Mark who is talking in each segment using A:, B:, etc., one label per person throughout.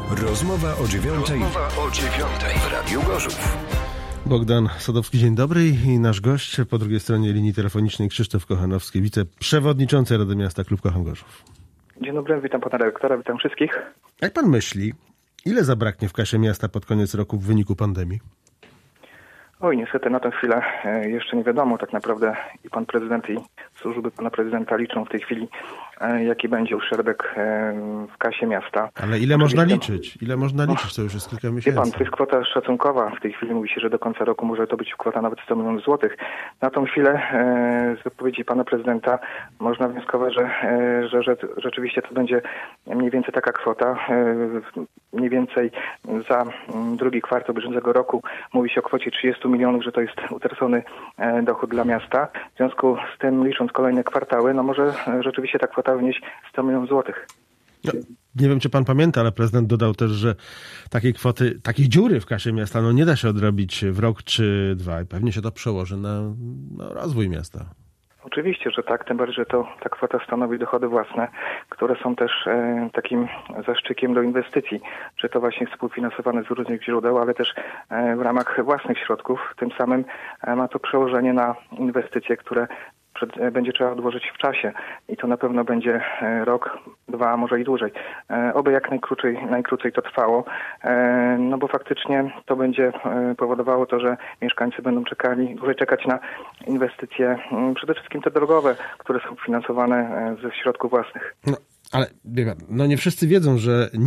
A: Rozmowa o dziewiątej w Radiu Gorzów.
B: Bogdan Sadowski, dzień dobry, i nasz gość po drugiej stronie linii telefonicznej Krzysztof Kochanowski, wiceprzewodniczący Rady Miasta Klub Kochan Gorzów.
C: Dzień dobry, witam pana dyrektora, witam wszystkich.
B: Jak pan myśli, ile zabraknie w kasie miasta pod koniec roku w wyniku pandemii?
C: Oj, niestety na tę chwilę jeszcze nie wiadomo tak naprawdę, i pan prezydent, i służby pana prezydenta liczą w tej chwili, jaki będzie uszczerbek w kasie miasta.
B: Ale ile można liczyć? Ile można liczyć? To już jest kilka miesięcy.
C: Wie pan, to jest kwota szacunkowa. W tej chwili mówi się, że do końca roku może to być kwota nawet 100 milionów złotych. Na tą chwilę z wypowiedzi pana prezydenta można wnioskować, że rzeczywiście to będzie mniej więcej taka kwota. Mniej więcej za drugi kwartał bieżącego roku mówi się o kwocie 30 milionów, że to jest utracony dochód dla miasta. W związku z tym, licząc kolejne kwartały, no może rzeczywiście ta kwota wynieść 100 milionów złotych.
B: No, nie wiem, czy pan pamięta, ale prezydent dodał też, że takiej kwoty, takiej dziury w kasie miasta nie da się odrobić w rok czy dwa i pewnie się to przełoży na rozwój miasta.
C: Oczywiście, że tak, tym bardziej, że ta kwota stanowi dochody własne, które są też takim zaszczykiem do inwestycji, czy to właśnie współfinansowane z różnych źródeł, ale też w ramach własnych środków. Tym samym ma to przełożenie na inwestycje, które będzie trzeba odłożyć w czasie i to na pewno będzie rok, dwa, może i dłużej. Oby jak najkrócej to trwało, no bo faktycznie to będzie powodowało to, że mieszkańcy będą dłużej czekać na inwestycje, przede wszystkim te drogowe, które są finansowane ze środków własnych.
B: No. Ale nie wszyscy wiedzą,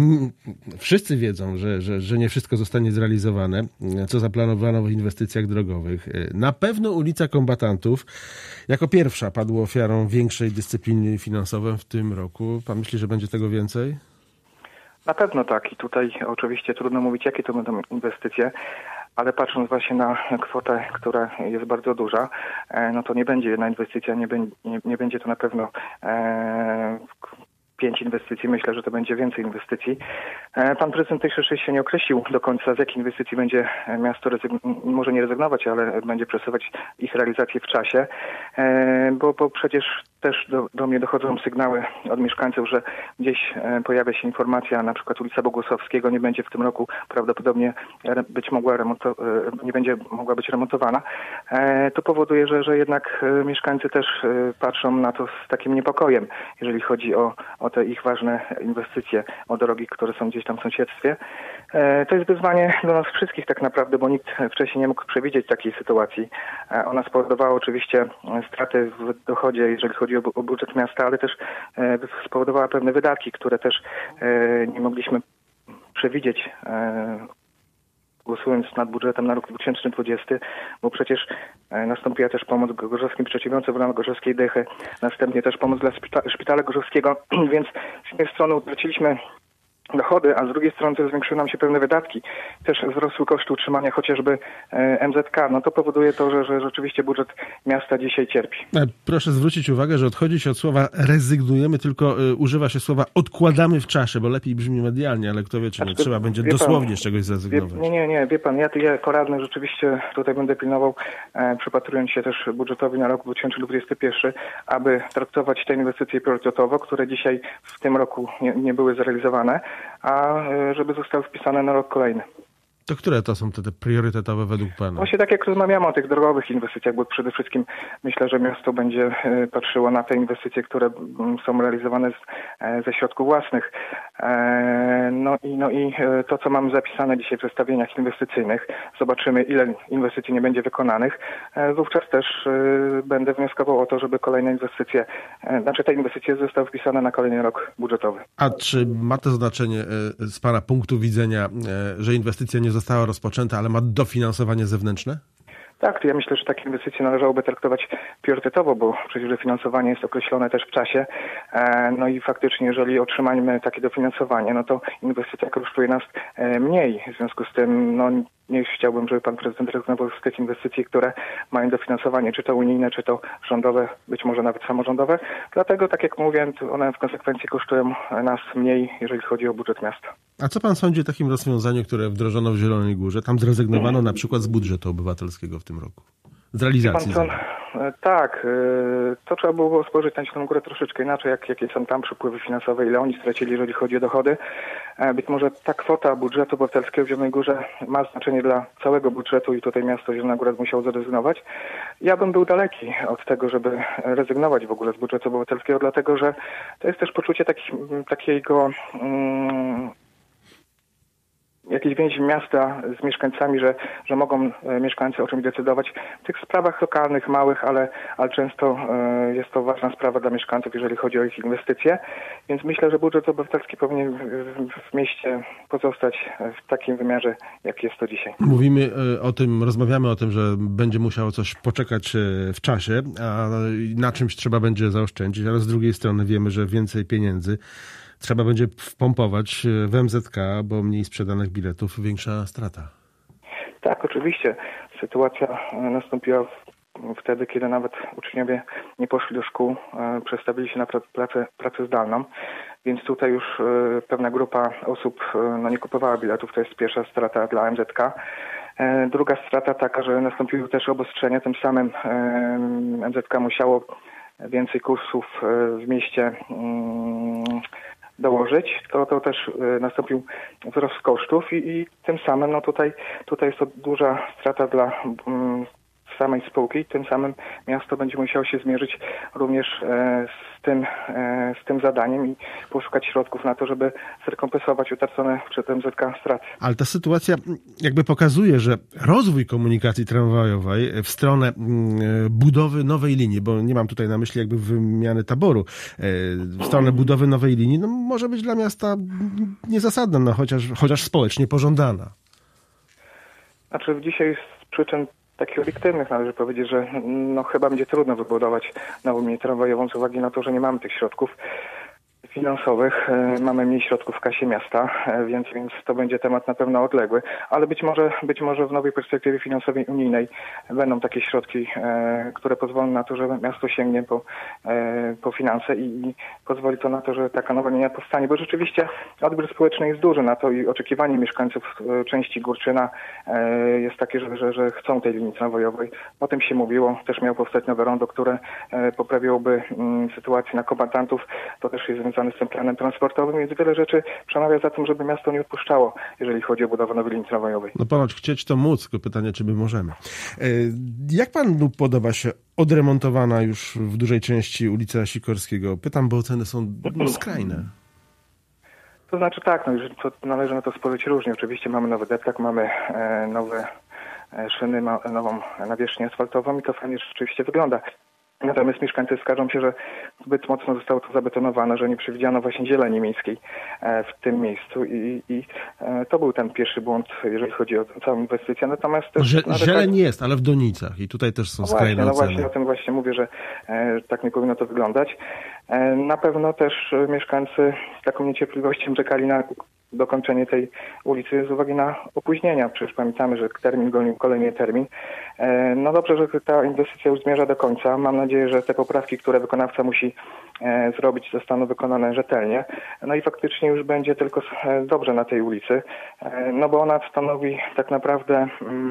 B: że nie wszystko zostanie zrealizowane, co zaplanowano w inwestycjach drogowych. Na pewno ulica Kombatantów jako pierwsza padła ofiarą większej dyscypliny finansowej w tym roku. Pan myśli, że będzie tego więcej?
C: Na pewno tak i tutaj oczywiście trudno mówić, jakie to będą inwestycje, ale patrząc właśnie na kwotę, która jest bardzo duża, no to nie będzie jedna inwestycja, nie będzie to na pewno 5 inwestycji. Myślę, że to będzie więcej inwestycji. Pan prezydent jeszcze się nie określił do końca, z jakich inwestycji będzie miasto może nie rezygnować, ale będzie przesuwać ich realizację w czasie, bo przecież też do mnie dochodzą sygnały od mieszkańców, że gdzieś pojawia się informacja, na przykład ulica Bogusławskiego nie będzie w tym roku prawdopodobnie nie będzie mogła być remontowana. To powoduje, że jednak mieszkańcy też patrzą na to z takim niepokojem, jeżeli chodzi o te ich ważne inwestycje, o drogi, które są gdzieś tam w sąsiedztwie. To jest wyzwanie dla nas wszystkich tak naprawdę, bo nikt wcześniej nie mógł przewidzieć takiej sytuacji. Ona spowodowała oczywiście straty w dochodzie, jeżeli chodzi o budżet miasta, ale też spowodowała pewne wydatki, które też nie mogliśmy przewidzieć, głosując nad budżetem na rok 2020, bo przecież nastąpiła też pomoc gorzowskim przedsiębiorcom w ramach Gorzowskiej Dychy, następnie też pomoc dla Szpitala Gorzowskiego, więc z jednej strony utraciliśmy dochody, a z drugiej strony też zwiększyły nam się pewne wydatki. Też wzrosły koszty utrzymania chociażby MZK. No to powoduje to, że rzeczywiście budżet miasta dzisiaj cierpi.
B: Proszę zwrócić uwagę, że odchodzi się od słowa rezygnujemy, tylko używa się słowa odkładamy w czasie, bo lepiej brzmi medialnie, ale kto wie, czy nie trzeba będzie dosłownie z czegoś zrezygnować.
C: Nie, wie pan, ja jako radny rzeczywiście tutaj będę pilnował, przypatrując się też budżetowi na rok 2021, aby traktować te inwestycje priorytetowo, które dzisiaj w tym roku nie były zrealizowane, a żeby zostały wpisane na rok kolejny.
B: To które to są te priorytetowe według pana?
C: Właśnie tak jak rozmawiamy o tych drogowych inwestycjach, bo przede wszystkim myślę, że miasto będzie patrzyło na te inwestycje, które są realizowane ze środków własnych. No i to, co mamy zapisane dzisiaj w zestawieniach inwestycyjnych, zobaczymy, ile inwestycji nie będzie wykonanych. Wówczas też będę wnioskował o to, żeby kolejne inwestycje, te inwestycje zostały wpisane na kolejny rok budżetowy.
B: A czy ma to znaczenie z pana punktu widzenia, że inwestycja nie została rozpoczęta, ale ma dofinansowanie zewnętrzne?
C: Tak, to ja myślę, że takie inwestycje należałoby traktować priorytetowo, bo przecież dofinansowanie jest określone też w czasie. No i faktycznie, jeżeli otrzymamy takie dofinansowanie, no to inwestycja kosztuje nas mniej. W związku z tym, nie chciałbym, żeby pan prezydent rezygnował z tych inwestycji, które mają dofinansowanie, czy to unijne, czy to rządowe, być może nawet samorządowe. Dlatego, tak jak mówię, one w konsekwencji kosztują nas mniej, jeżeli chodzi o budżet miasta.
B: A co pan sądzi o takim rozwiązaniu, które wdrożono w Zielonej Górze? Tam zrezygnowano na przykład z budżetu obywatelskiego w tym roku. Z realizacji.
C: Tak, to trzeba było spojrzeć na Zieloną Górę troszeczkę inaczej, jakie są tam przepływy finansowe, ile oni stracili, jeżeli chodzi o dochody. Być może ta kwota budżetu obywatelskiego w Zielonej Górze ma znaczenie dla całego budżetu i tutaj miasto Zielona Góra musiało zrezygnować. Ja bym był daleki od tego, żeby rezygnować w ogóle z budżetu obywatelskiego, dlatego że to jest też poczucie takiego jakiejś więzi miasta z mieszkańcami, że mogą mieszkańcy o czymś decydować w tych sprawach lokalnych, małych, ale często jest to ważna sprawa dla mieszkańców, jeżeli chodzi o ich inwestycje. Więc myślę, że budżet obywatelski powinien w mieście pozostać w takim wymiarze, jak jest to dzisiaj.
B: Mówimy o tym, rozmawiamy o tym, że będzie musiało coś poczekać w czasie, a na czymś trzeba będzie zaoszczędzić, ale z drugiej strony wiemy, że więcej pieniędzy trzeba będzie wpompować w MZK, bo mniej sprzedanych biletów, większa strata.
C: Tak, oczywiście. Sytuacja nastąpiła wtedy, kiedy nawet uczniowie nie poszli do szkół, przestawili się na pracę zdalną, więc tutaj już pewna grupa osób nie kupowała biletów. To jest pierwsza strata dla MZK. Druga strata taka, że nastąpiły też obostrzenia, tym samym MZK musiało więcej kursów w mieście dołożyć, to też nastąpił wzrost kosztów i tym samym tutaj jest to duża strata dla samej spółki. Tym samym miasto będzie musiało się zmierzyć również z tym zadaniem i poszukać środków na to, żeby zrekompensować utracone przed MZK straty.
B: Ale ta sytuacja jakby pokazuje, że rozwój komunikacji tramwajowej w stronę budowy nowej linii, bo nie mam tutaj na myśli jakby wymiany taboru, w stronę budowy nowej linii, może być dla miasta niezasadna, chociaż społecznie pożądana.
C: Znaczy dzisiaj z przyczyn takich obiektywnych należy powiedzieć, że chyba będzie trudno wybudować nową linię tramwajową z uwagi na to, że nie mamy tych środków finansowych, mamy mniej środków w kasie miasta, więc to będzie temat na pewno odległy, ale być może w nowej perspektywie finansowej unijnej będą takie środki, które pozwolą na to, że miasto sięgnie po finanse i pozwoli to na to, że taka nowa linia powstanie, bo rzeczywiście odbiór społeczny jest duży na to i oczekiwanie mieszkańców części Górczyna jest takie, że chcą tej linii tramwajowej. O tym się mówiło, też miało powstać nowe rondo, które poprawiłoby sytuację na kombatantów. To też jest związane z tym planem transportowym, więc wiele rzeczy przemawia za tym, żeby miasto nie odpuszczało, jeżeli chodzi o budowę nowej linii tramwajowej.
B: Ponoć chcieć to móc, tylko pytanie, czy my możemy. Jak panu podoba się odremontowana już w dużej części ulica Sikorskiego? Pytam, bo oceny są skrajne.
C: To znaczy tak, należy na to spojrzeć różnie. Oczywiście mamy nowy deptak, mamy nowe szyny, nową nawierzchnię asfaltową i to fajnie rzeczywiście wygląda. Natomiast mieszkańcy skarżą się, że zbyt mocno zostało to zabetonowane, że nie przewidziano właśnie zieleni miejskiej w tym miejscu i to był ten pierwszy błąd, jeżeli chodzi o całą inwestycję. Natomiast też
B: zieleń jest, ale w donicach i tutaj też są skrajne oceny.
C: Właśnie o tym właśnie mówię, że tak nie powinno to wyglądać. Na pewno też mieszkańcy z taką niecierpliwością czekali na dokończenie tej ulicy z uwagi na opóźnienia. Przecież pamiętamy, że termin gonił kolejny termin. Dobrze, że ta inwestycja już zmierza do końca. Mam nadzieję, że te poprawki, które wykonawca musi zrobić, zostaną wykonane rzetelnie. I faktycznie już będzie tylko dobrze na tej ulicy, bo ona stanowi tak naprawdę,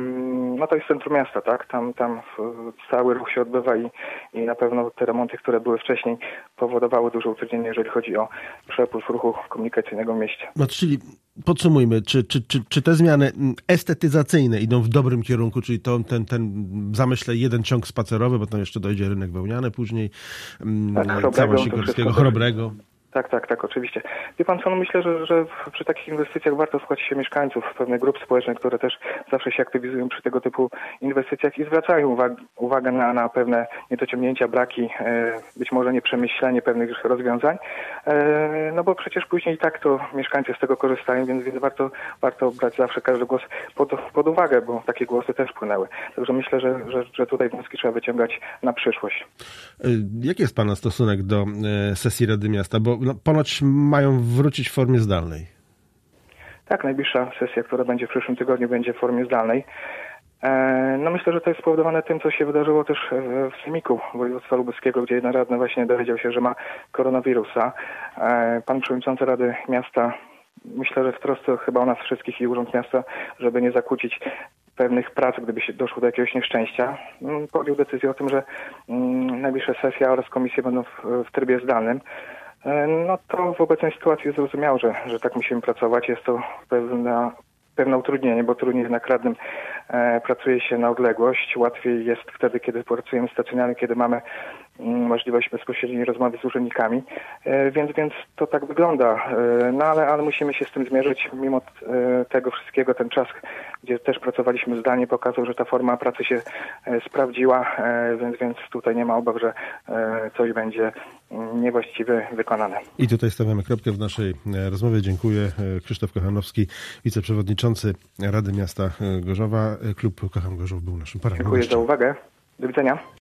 C: to jest centrum miasta, tak? Tam cały ruch się odbywa i na pewno te remonty, które były wcześniej, powodowały duże utrudnienie, jeżeli chodzi o przepływ ruchu komunikacyjnego w mieście.
B: Czyli podsumujmy, czy te zmiany estetyzacyjne idą w dobrym kierunku, czyli ten zamyślę jeden ciąg spacerowy, bo tam jeszcze dojdzie rynek wełniany później, cała Sikorskiego, Chrobrego.
C: Tak, oczywiście. Wie pan co, myślę, że przy takich inwestycjach warto słuchać się mieszkańców, pewnych grup społecznych, które też zawsze się aktywizują przy tego typu inwestycjach i zwracają uwagę na pewne niedociągnięcia, braki, być może nieprzemyślenie pewnych rozwiązań, bo przecież później i tak to mieszkańcy z tego korzystają, więc warto brać zawsze każdy głos pod uwagę, bo takie głosy też płynęły. Także myślę, że tutaj wnioski trzeba wyciągać na przyszłość.
B: Jaki jest pana stosunek do sesji Rady Miasta? Bo ponoć mają wrócić w formie zdalnej. Tak,
C: najbliższa sesja, która będzie w przyszłym tygodniu, będzie w formie zdalnej. Myślę, że to jest spowodowane tym, co się wydarzyło też w Sejmiku Województwa Lubuskiego, gdzie jeden radny właśnie dowiedział się, że ma koronawirusa. Pan przewodniczący Rady Miasta, myślę, że w trosce chyba o nas wszystkich i Urząd Miasta, żeby nie zakłócić pewnych prac, gdyby się doszło do jakiegoś nieszczęścia, podjął decyzję o tym, że najbliższa sesja oraz komisje będą w trybie zdalnym. No to w obecnej sytuacji jest zrozumiałe, że tak musimy pracować. Jest to pewne utrudnienie, bo trudniej jednak radnym pracuje się na odległość. Łatwiej jest wtedy, kiedy pracujemy stacjonarnie, kiedy mamy możliwość bezpośredniej rozmowy z urzędnikami, więc to tak wygląda. No ale musimy się z tym zmierzyć. Mimo tego wszystkiego ten czas, gdzie też pracowaliśmy zdalnie, pokazał, że ta forma pracy się sprawdziła, więc tutaj nie ma obaw, że coś będzie niewłaściwie wykonane.
B: I tutaj stawiamy kropkę w naszej rozmowie. Dziękuję. Krzysztof Kochanowski, wiceprzewodniczący Rady Miasta Gorzowa. Klub Kocham Gorzów był naszym paranem.
C: Dziękuję za uwagę. Do widzenia.